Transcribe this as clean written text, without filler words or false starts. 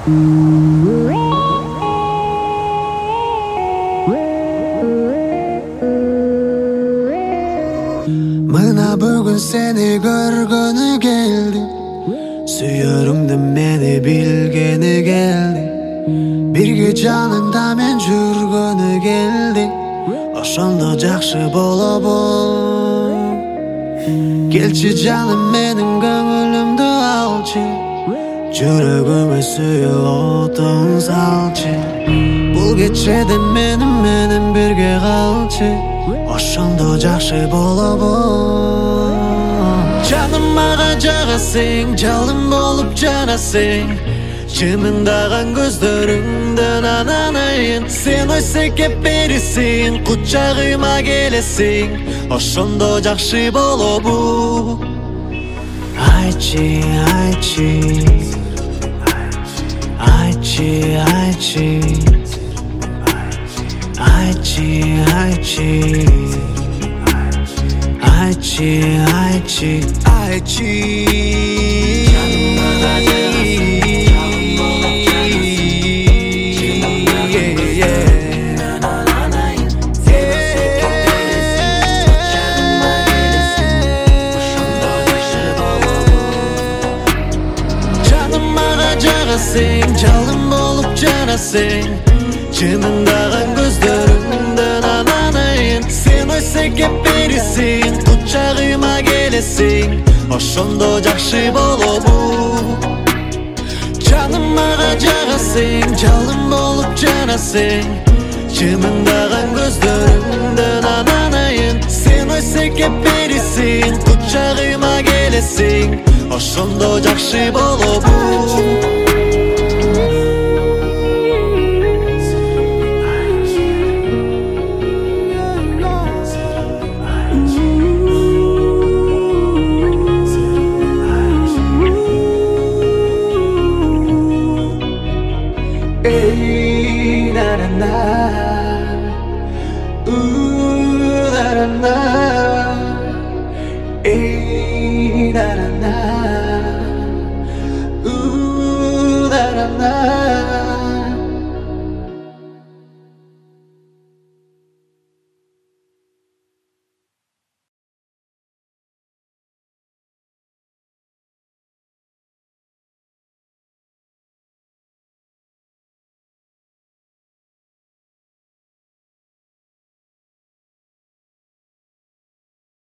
Mına bugün seni görgünü geldi, süyörüngdü meni bilgeni geldi. Birge janında men жүрgөнü geldi, oşondo jakşı bolobу. Kelçi canım menin köngülümdü alçı, жүрөгүмө сүйүп отун салчы. Бул кечеде менен бирге калчы, oşondo jakşı bolobу. Canım maga jagасың, жалын болуп жанасың, жымыңдаган көздөрүңдөн ананайын. Сен ойсекеп берисиң, кучагыма келесиң, ошондо жакшы болобу. Айтчы, айтчы, айтчы, айтчы, айтчы, айтчы, айтчы, айтчы, айтчы. Жалын болуп жанасың, жымыңдаган көздөрүңдөн ананайын. Сен ойсекеп берисиң, кучагыма келесиң, ошондо жакшы болобу. Жаным мага жагасың, жалын болуп жанасың, жымыңдаган көздөрүңдөн ананайын. Сен ойсекеп берисиң, кучагыма келесиң, ошондо жакшы болобу.